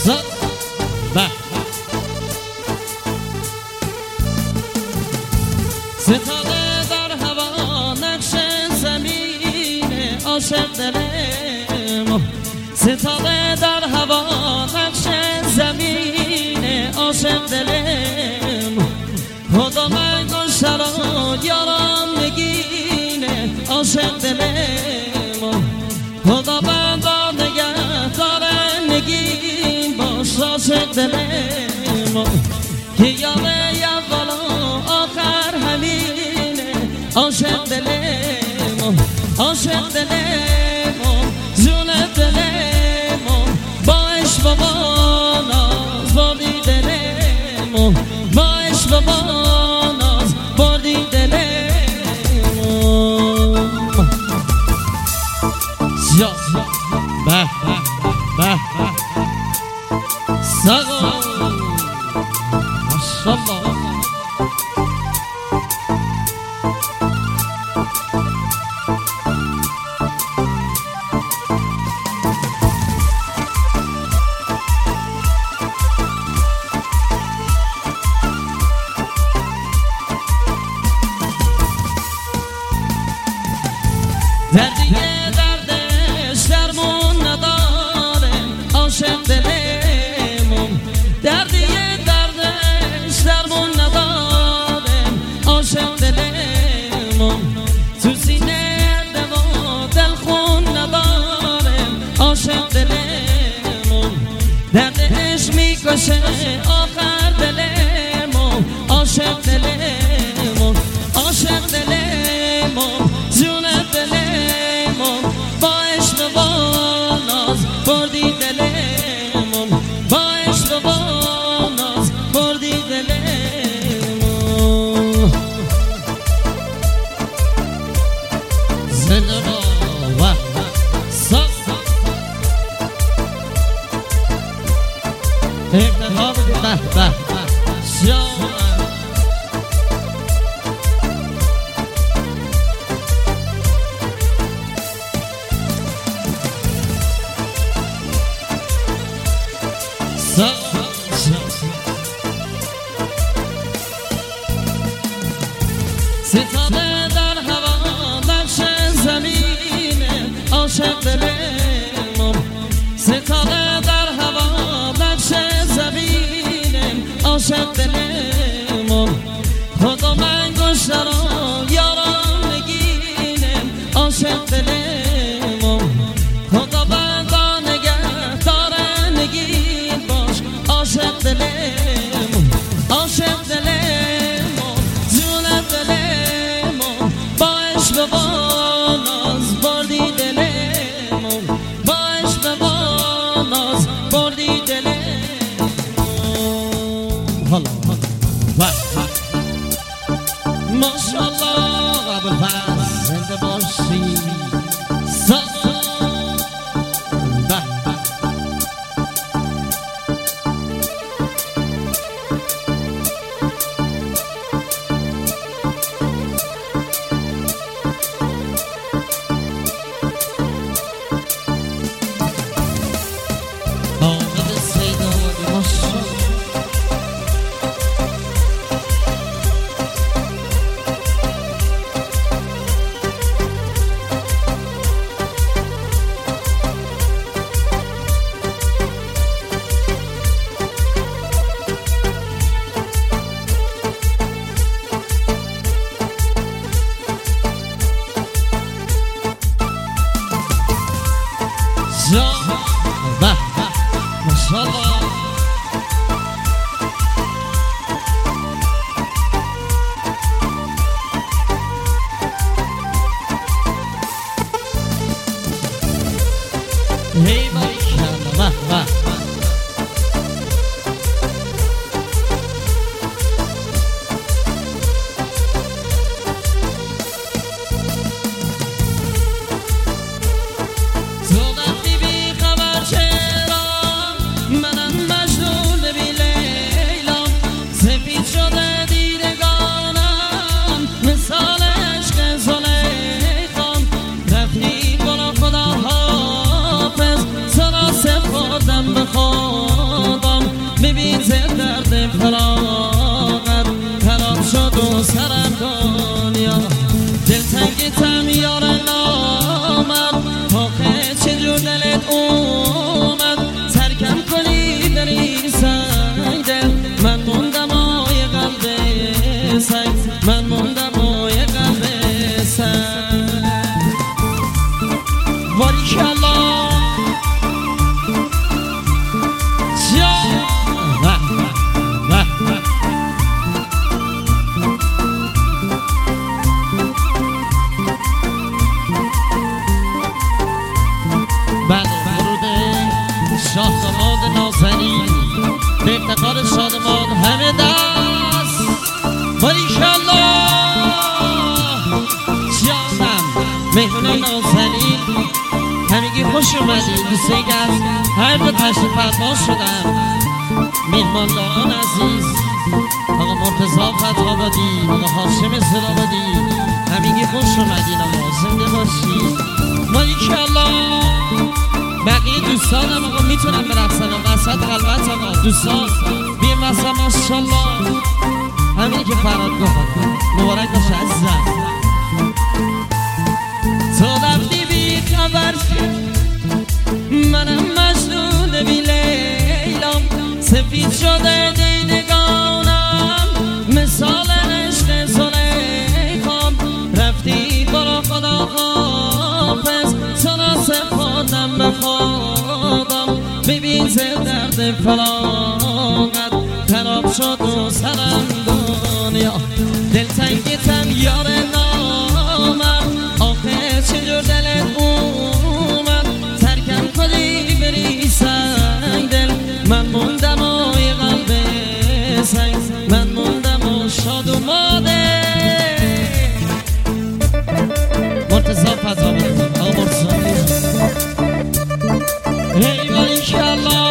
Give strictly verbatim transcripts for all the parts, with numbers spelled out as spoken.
ستاره در هوا نقش زمین عاشق دلم، ستاره در هوا نقش زمین عاشق دلم، خدا من گشته را یارم نگینه عاشق دلم، خدا من با نگه داره نگین باش عاشق دلم، که یاره اول آخر همینه عاشق دلم، عاشق دلم جون دلم با عشق و با ناز بردی دلم، با عشق و با ناز بردی دلم. یا به به سقا ماشاءالله. دردی دردش درمون نداره عاشق دلم، دردی دردش درمون نداره عاشق دلم، تو سینه دوا دل خون نداره عاشق دلم، دردش میکشه آخر دلم، عاشق دلم، عاشق دلم جون دلم با عشق و ناز بردی دلم، با عشق و ناز بردی دلم. زنده با و سب اقتدا بدی به به شام ستاره در هوا نقش زمین عاشق دلم، ستاره در هوا نقش زمین عاشق دلم، خدا من گشته را یارم نگینم عاشق دلم، خدا من با نگه داره نگین باش عاشق دلم، عاشق دلم جون دلم با عشق و با ناز بردی دلم، با عشق و با ناز بردی دلم. حالا ماشاءالله ابوالفضل زنده باشی. ماشاءالله هی باریکلا به به خدا حافظ سراسر خودم بخوام شاه داماد نازنین به افتخار شادمان همه دست باریکالله جانم مهمون نازنین همگی خوش اومدید دوستایی که از هر دو تشریف فرما شدن مهمانداران عزیز آقا مرتضی فتح‌آبادی آقا هاشم زرآبادی همگی خوش اومدین آقا زنده باشید باریکالله بقیه دوستانم آقا میتونم برقصن وسط خلوت آقا دوستان بیم وسط ماشالله همینی که فراد گفت مبارک باشه عزیزم تو رفتی بی خبر منم مجنون بی لیلام سفید شده دیدگانم مثال عشق زلیخام رفتی برا خدا حافظ سناسب خودم بخوابم ببین زه درد فراغت خراب شد و سرم دنیا دلتنگیتم یار نامم آخه چجور دلت اومد ترکم کنی بری سنگ دل من موندم و یه قلب سنگ من موندم و شاد و ماده مرتضی فتح‌آبادی آقا مرتضی ای باریکالله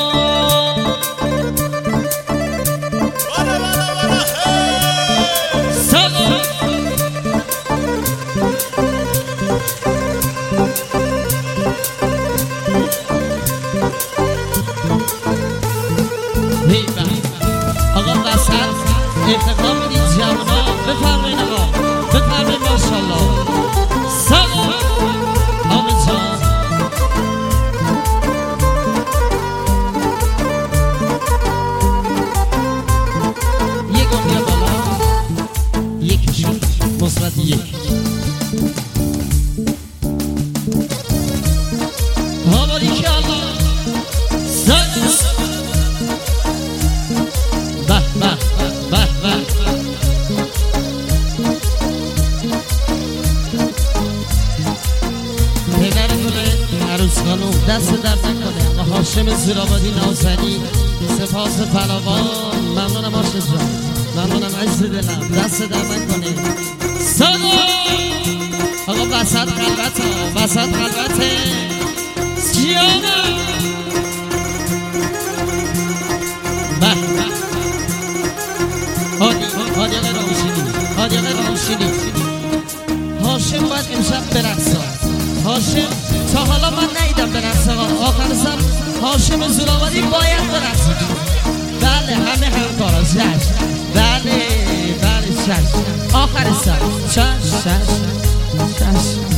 آقا وسط افتخار میدید جوانا بفرمایید آقا بفرمایید ماشالله سلام آمد جان یک گونه بالا یکشون مثبت یک ها باریکالله به به به به پدر گل عروس خانوم دست درد نکنه و هاشم زرآبادی نازنین سپاس فراوان ممنونم هاشم جان ممنونم عزیز دلم دست درد نکنه سلام آقا وسط خلوت ها وسط خلوت جانم به به هادی هادی آقای رامشینی هادی آقای رامشینی هاشم باید امشب برقصه هاشم تا حالا من ندیدم برقصه آخر سر هاشم زرآبادی باید برقصه بله همه همکارا چشم بله بله چشم آخر سر چشم چشم چشم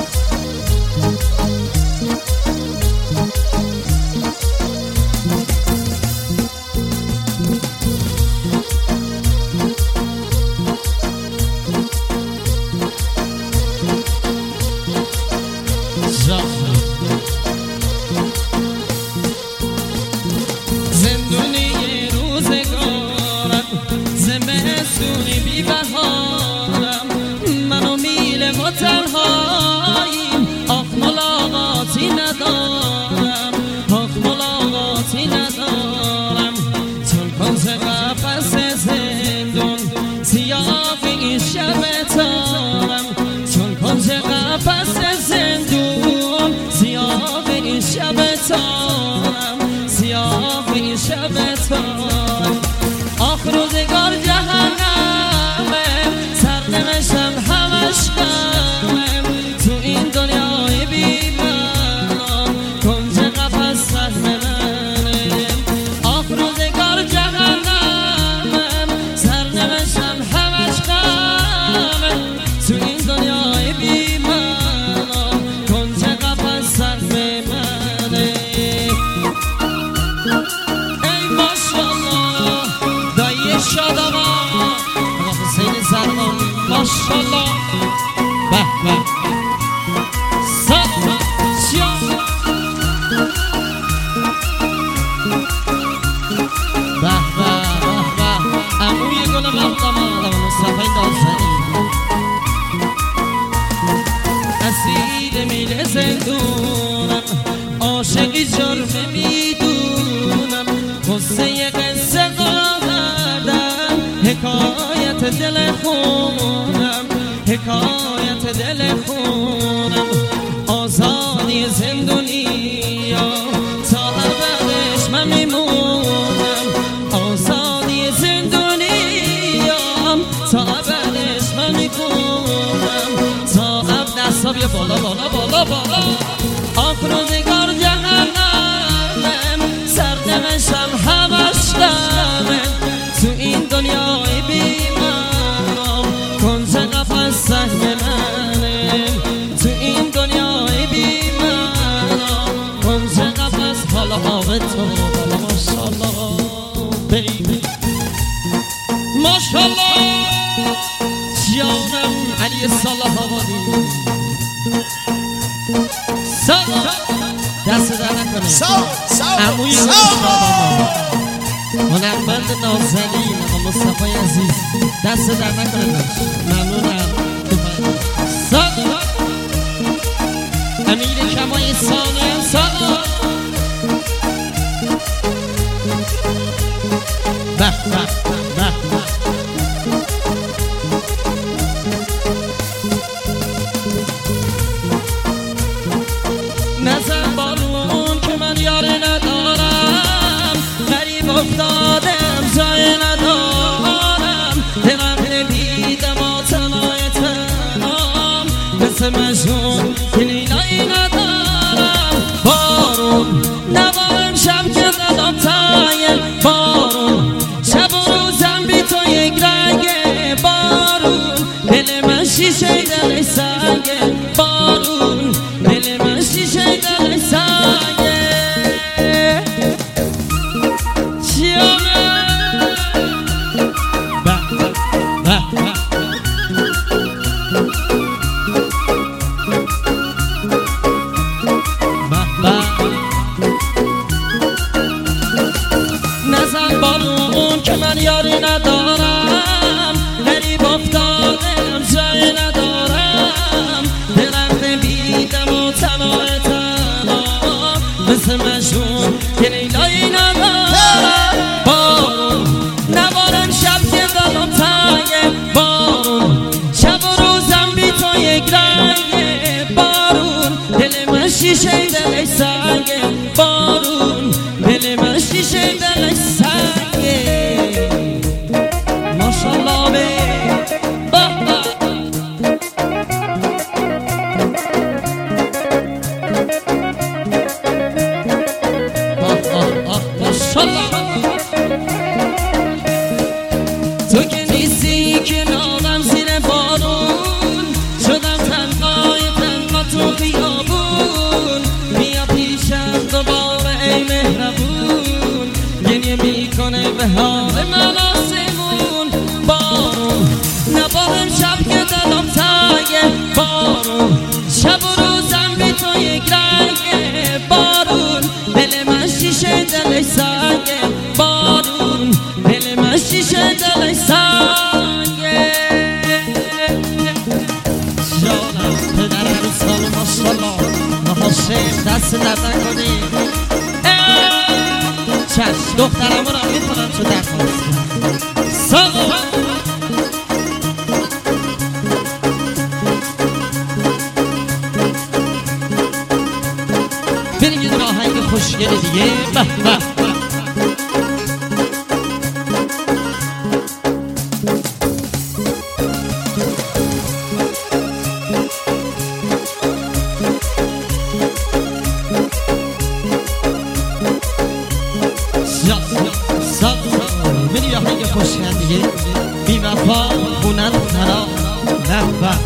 زندونی روزگارم زمستونی بی بهارم منو میله و تنهاییم آخ ملاقاتی ندارم آخ ملاقاتی ندارم چون کنز قفس زندون سیاهی شب تارم چون کنز قفس زندون سیاهی شب تارم سیاهی شب تارم آخ روزگار جهنمه سرنوشتم همش غمه تو این دنیای بی معنا کنج قفس سهم منه آخ روزگار جهنمه سرنوشتم همش غمه تو این دنیای بی معنا کنج قفس سهم منه ای ماشالله حیات دل خونم آزادی زندونیا تا ابدش من میمونم آزادی زندونیا تا ابدش من میمونم تا ابد دستا بیا بالا بالا بالا بالا آخ روزگار جهنمم سردمشم همش دمه تو این دنیای بیمارم کنج قفس سهم منه تو این دنیای بیمارم کنج قفس حالا آقا تو حالا ماشالله بیبی ماشالله جانم علی صالح آبادی سلام دست در نکنه عموی مشتاقم هنرمند نازنین آقا مصطفی عزیز دست در نکنه داشت ممنونم سلام امیر کمای سالم سلام به به به نظر بارون که من یاره ندارم غریب افتادم جای ندارم دلم نبیدم و تنهای تنام مثل مجنون که لیلایی ندارم بارون نوارم شب که دلم تایه بارون شب و روزم بی تو یک رنگه بارون دل من شیشه دل سنگه بارون دل من شیشه دل سنگه چیامه به به به نزن بارون که من یاری ندارم غریب افتادم جای ندارم دلم نبیدم و تنهای تنها مثل مجنون که لیلایی ندارم بارون نوارم شب که دلم تنگه بارون شب و روزم بی تو یک رنگه بارون دل من شیشه دل سنگه بارون دل من شیشه دل سنگه ماشالله به تو که نیستی که نامم زیر بارون شدم تنهای تنها تو خیابون بیا پیشم دوباره ای مهربون گریه میکنه به حال من آسمون بارون نبارم شب که دلم تنگه بارون شب و روزم بی تو یک رنگه بارون دل من شیشه دل سنگه بارون دل من شیشه دل سنگه جانم پدر عروسان ماشالله نهاشم دست در نکنی چشم دخترمو را میکنم چو در خواست سلام بریم یه دونه آهنگ خوشگل دیگه به به بریم یه آهنگ خوشگل دیگه بی وفا خونت خراب نه به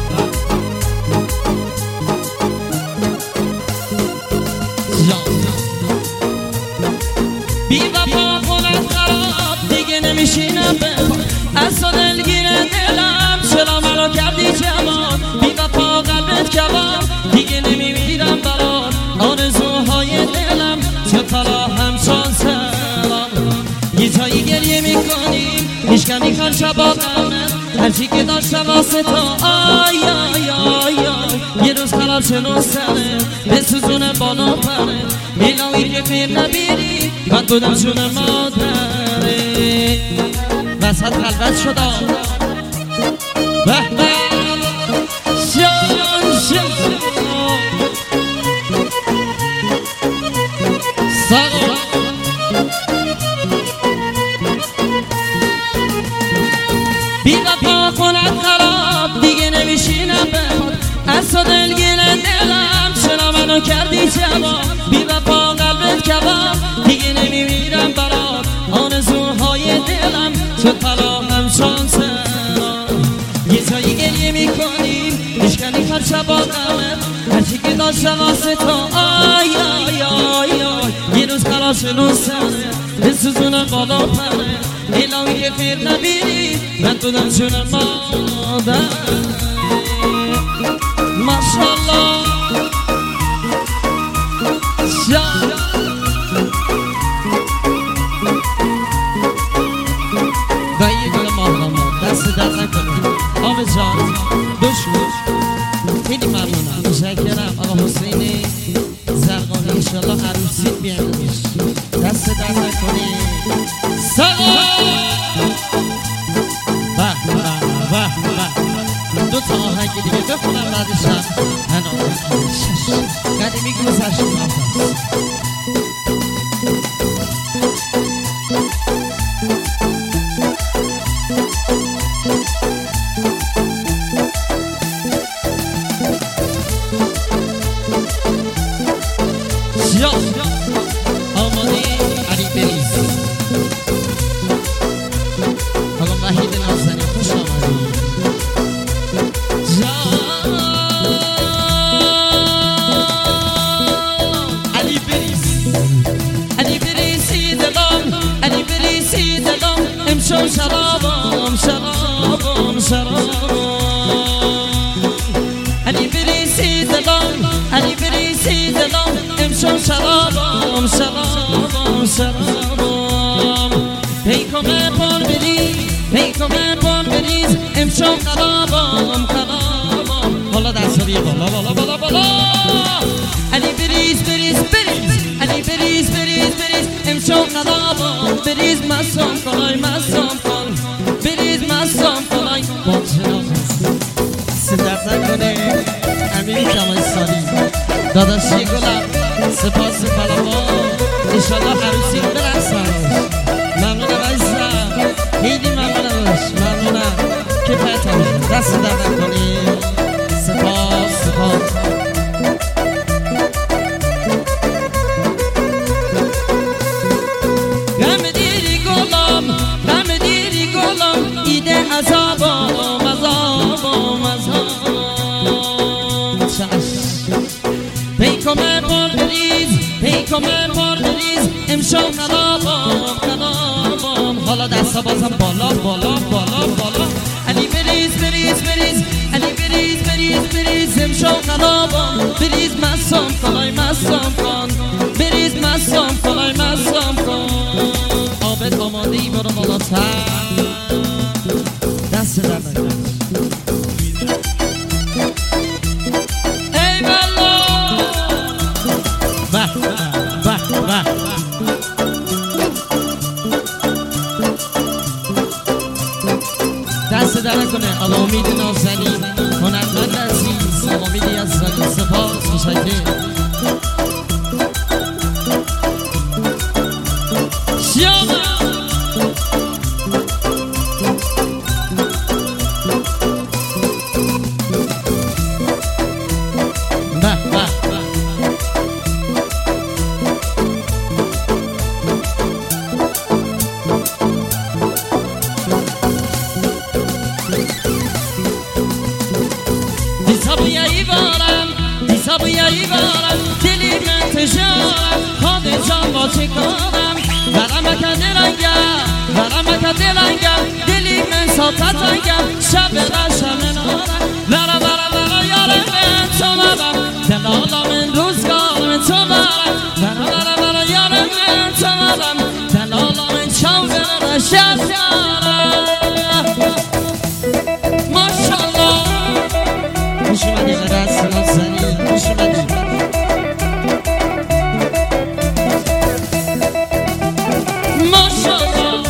بی وفا خونت خراب دیگه نمیشینم به از تو دلگیر دلم چرا منو کردی جوان بی وفا قلبت کباب دیگه نمیمیرم برات آرزوهای دلم چطورا همچون سلام یه جایی گریه میکنیم هیچکه میخوان شبا قمت هرچی که داشتم واسه تو آی آی آی آی یه روز خراب شنو سره به سوزونه بالا پره میلاوی که پیر نبیری بد بودم جون مادره وسط خلوت شدم به به شد منو کردی جوان بی وفا قلبت کباب دیگه نمیمیرم برات آرزوهای دلم شد پلاهم شانسم یه جایی گریه میکنیم بشکنی هر شب آقامت هرچی که داشتم واسه تو آی آی آی آی یه روز خلاص نوستنه بسوزونم بالا پره الهی که خیر نبیری من بودم جونم مادر ماشالله شا و یه گل ماهنامه دست در نکنه آب جان دوش دوش خیلی ممنونم مشکرم آقا حسینی زرقانی انشالله عروسیت بیاندیش دست در نکنی سلام به به به به دو تا آهنگ دیگه بخونم بعدشم هنو شش قدیمی گذشت نفس آماده علی بریز آقا وحید نازنی خوش آمدی علی بریز علی بریزی دلم علی بریزی دلم امشو شرابم شرابم شرابم علی بریزی دلم علی بریزی دلم امشو شرابم شرابم شرابم پیکمه پر بریز پیکمه پر بریز امشو خرابم خرابم حالا دستاری بالا بالا بالا بالا علی بریز بریز بریز علی بریز بریز بریز امشو خرابم بریز مستم کنای مستم کن بریز مستم کنای باطنم سندرد نکنه امیر جمعی سالی داداشی گلم سپاس پلما انشالله عروسی برسن ممنونم عزیزم خیلی ممنونم ممنونم که پتم دست در نکنی سپاس سپاس غم دیری گلم غم دیری گلم ایده عذابم عذابم عذابم پیکمه پر بریز پیکمه پر بریز امشو خرابم خرابم حالا دستا بازم بالا بالا بالا بالا علی بریز بریز بریز علی بریز بریز بریز امشو خرابم بریز مستم کنای مستم کن بریز مستم کنای مستم کن آبت آماده ای برو بالاتر دست در نکن دست در نکنه آقا امید نازنی هنرمند عزیز آقا امیدی از زنی سپاس مشکر شیاما به به بیایی بارم دلی من تجارم خود جان با چه کارم برم اکد رنگم برم اکد رنگم دلی من ساکتنگم شب رشم نارم برم برم برم یارم من تو مرم دلالا من روزگار من تو مرم برم برم برم یارم من تو مرم دلالا من چاو برم شب یارم ماشالله خوش اومدی قدست نازنی خوش اومدی ماشالله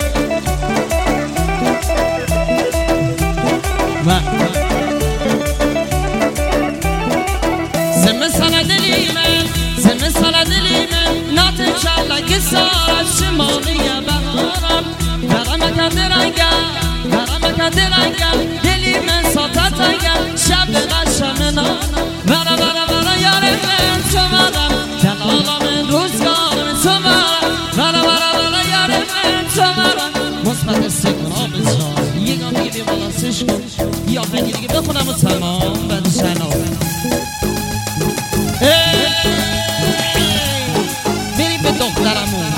زمه سنه دلی من زمه سنه دلی من ناتن شلنگ سارت شمالی بهارم برم اکد رنگم برم اکد رنگم دلی من ساتت رنگم شب قشم نانم برم برم برم یارم من آهنگی دیگه بخونم و تمام بعد شنا بریم به دخترمون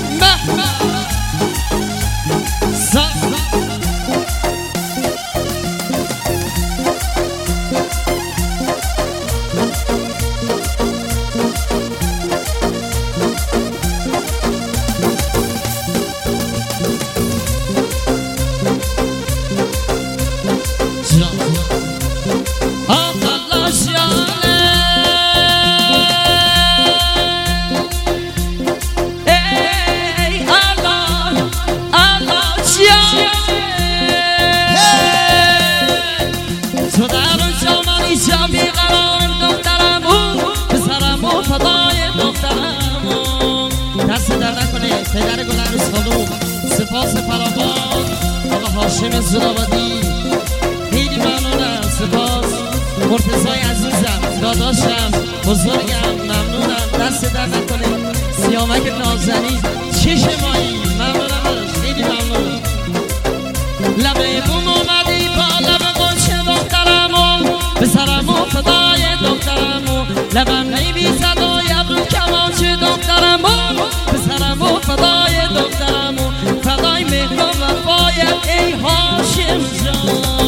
پدر گل عروس خانوم سپاس فراوان آقا هاشم زرابادی خیلی ممنونم سپاس مرتضای عزیزم داداشم بزرگم ممنونم دست در نکنه سیامک نازنین چش مایی ممنونم داداش خیلی ممنونم لبه بوم اومدی با لب قلچه دخترمو به سرمو فدای دخترمو لبم نمیزد و یبرو کمانچه دخترمو به سرمو فدای دخترمو فدای مهر و وفایت ای هاشم جان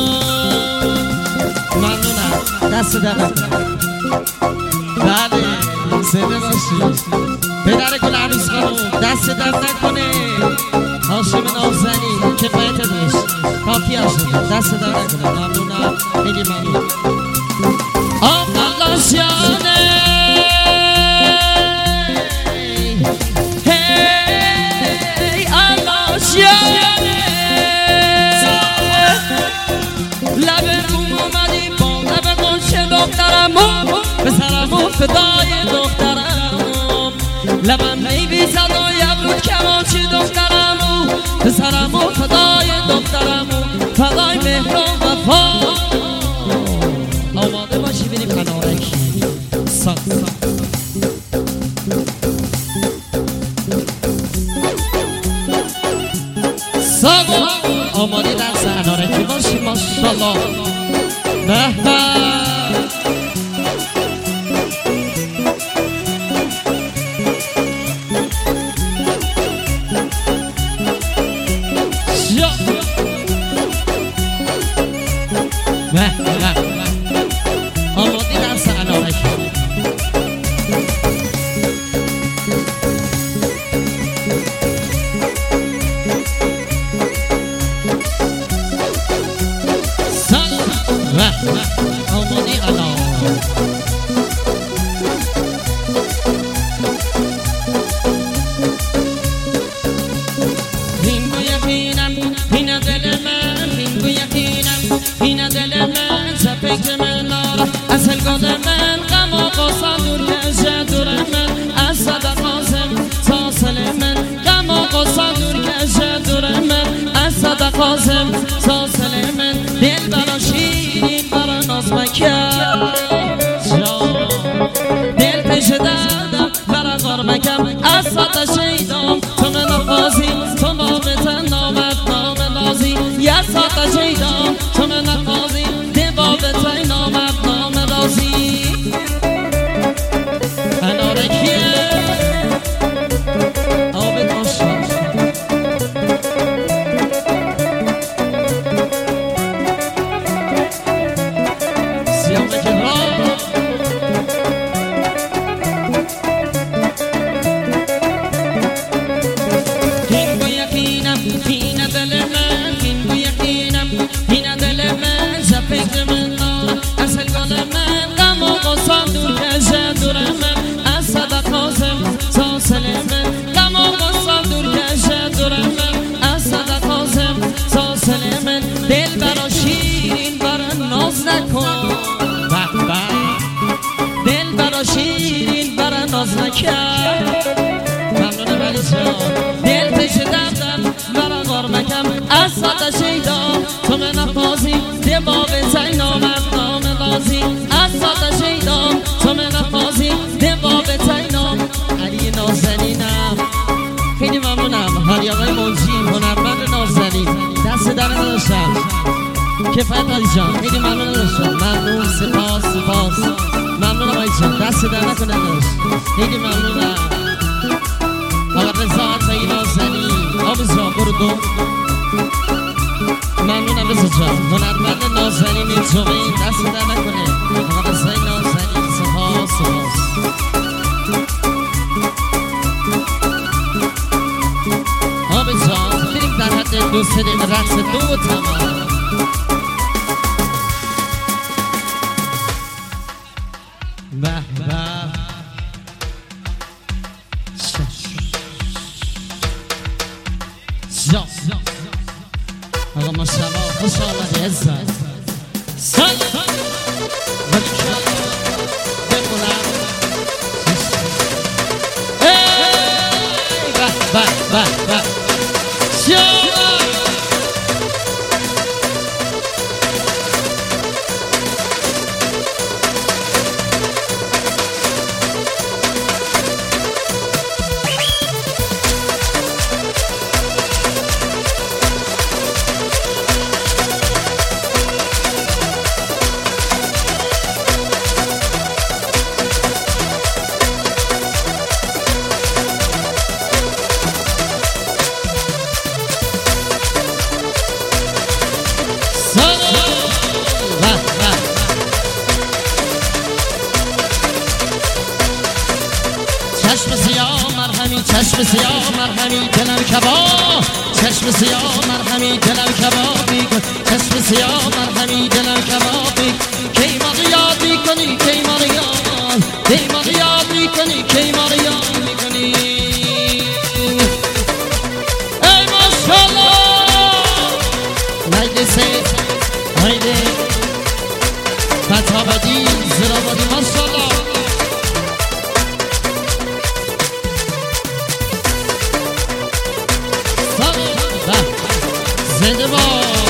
ممنونم دست در نکنه بله زنده باشی پدر گل عروس خانوم دست در نکنه هاشم نازنین کفایت داشت کافی هاشم دست در نکنه ممنونم خیلی ممنون آقا لاشیانه هی آلاشیانه لب روم اومدی با لب قلچه دخترمو به سرمو فدای دخترمو لبم نیبیزد و یبرود کمانچه دخترمو به سرمو فدای دخترمو فدای مهر و وفا آماده باشی بریم کنارکی سا سا آماده در سنارکی باشی ماشالله به به آماده در سنارکی آماده الان این با یقینم این دل من این با یقینم این دل من فکر من نار از هلگاد من غم و قصه دور کشه دور من از صدق قاسم ساسل من غم و قصه دور کشه دور من از صدق قاسم ساسل من دل برا شیرین برا ناز مکم دل پیش دردم برا غار مکم از صد شیدام تو من نقاضی تو بابتن نامد نام نازی یا صد شیدام تو من نقاضی بابتای نامد نام رازی انارکیه آب داشتم سیامک را این با یقینم این دل من این با یقینم این دل من فکر من از هلگال من غم و قصه دور کشه دور من از صدق قاسم ساسل من غم و قصه دور کشه دور من از صدق قاسم ساسل من دل برا شیرین برا ناز نکن دل برا شیرین برا ناز نکن ممنون ولی جان دل پیش دردم برا غار مکم از صد شیدام تو من نفاظی ده باب تای نامد نام بازی از صد شیدام تو من نفاظی ده باب تای نام علی نازنینم خیلی ممنونم حالی آقای منجی هنرمند نازنین دست در نداشتم کفایت علی جان خیلی ممنون داشتم ممنون سپاس سپاس ممنون آقای جان دست در نکنه داشت خیلی ممنونم آقا رضا عطایی نازنی آبی جان برو دو ممنونم رضا جان هنرمند نازنی نیجومی دست در نکنه آقا رضای نازنی سپاس سپاس آبی جان بریم در حد دو سه دقیقه رقص دو و تمام به به جا آقا ماشاءالله خوش آمدی عزت سال بریکالله بمونم به به به به جا چشم سیاه مرهمی چشم سیاه مرهمی دلم کباب چشم سیاه مرهمی دلم کباب میکن چشم سیاه مرهمی دلم کباب میکن کی ما رو یاد میکنی کی ما رو یاد کی ما رو یاد میکنی کی ما رو یاد میکنی ای ماشاءالله مجلسه هایده فتابدی زرابادی ماشاءالله زنده با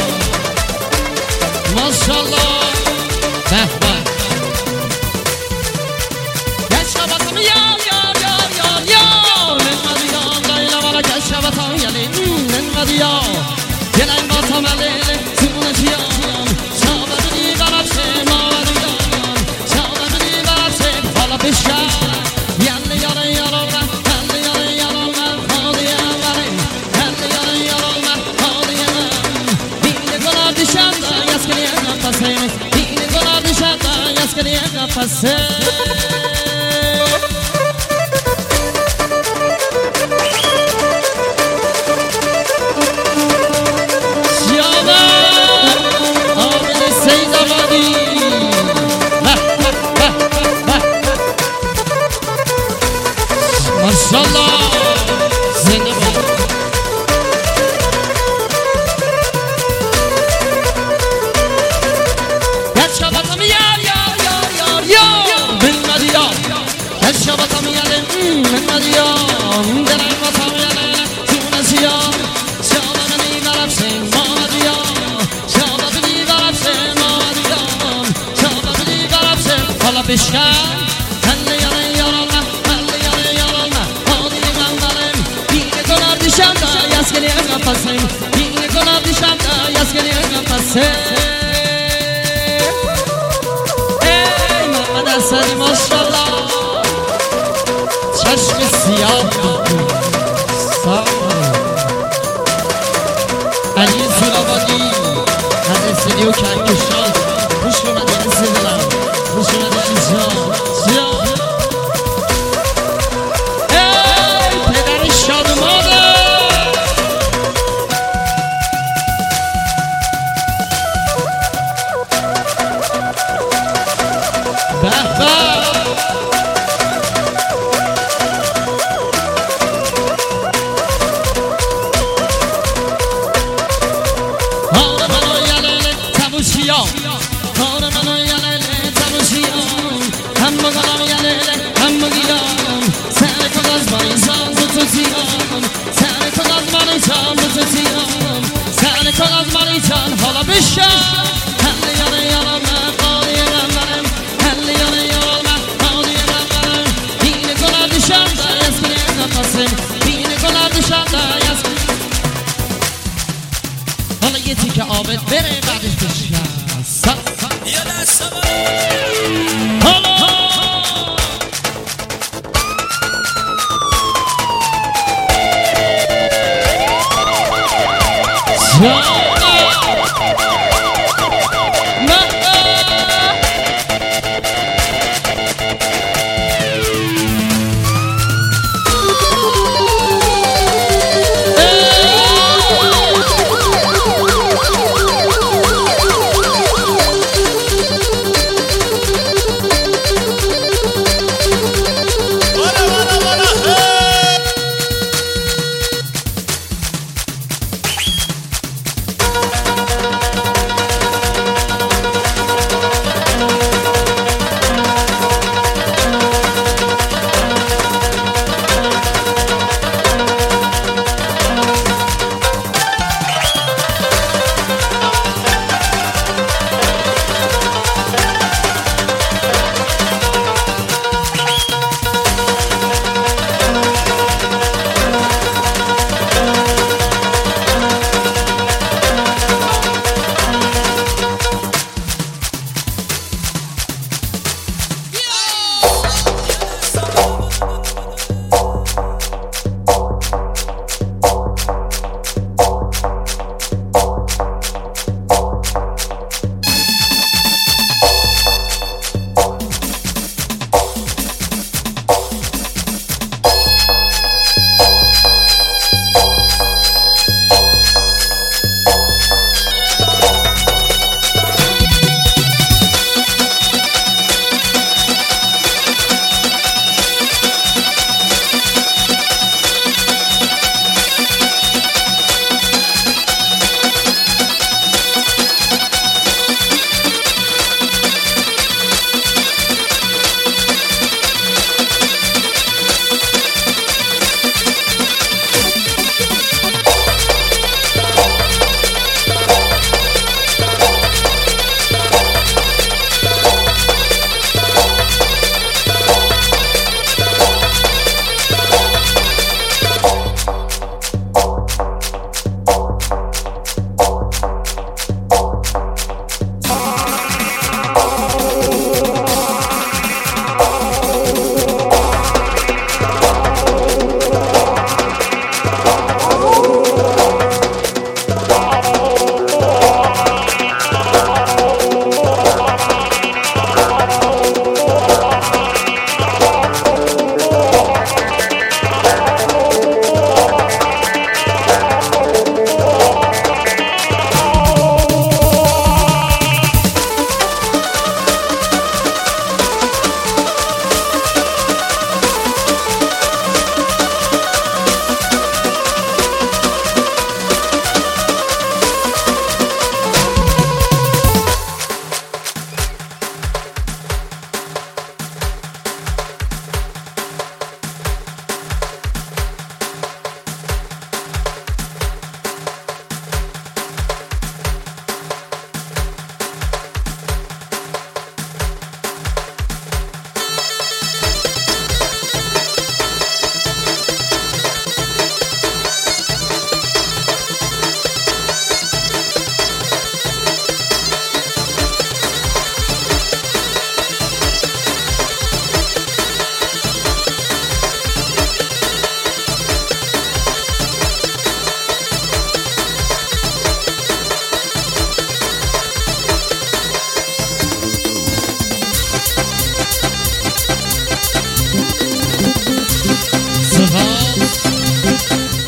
ماشاءالله به به گشتابتم یار یار یار یار یار ننمدی یار لیلا والا گشتابتم یلی ننمدی یار گلن باتم علیل سونه جیام شابدونی برابشه ماودو یار شابدونی برابشه بالا بشکر یلی یار یار من هلی یار یار من خالی یاره هلی یار یار من خالی Dine golar dışarıda yaskariye kafası Siyada Abini Seydavadi Maşallah Zinde var شباتم یاله من دیام دلم واسم یاله جون سیام شباتم میبرم سه ما دیام شباتم میبرم سه ما دیام شباتم میبرم سه حالا بشکن هل یاله یارم هل یاله یارم هادی من دارم دیگه کنار دیشم دا یاسکلی قفسم دیگه کنار دیشم دا یاسکلی قفسم ای محمد حسنی ماشاءالله چشم سیاه سال علی زورآبادی از استودیو کهکشان خوش اومدی عزیز دلم خوش اومدی عزیزم جان ای پدر شادمانه به به یه تیکه عابد بره بعدش بشکست یا دست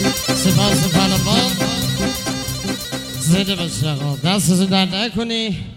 زنده باشه آقا، دستتون درد نکنی.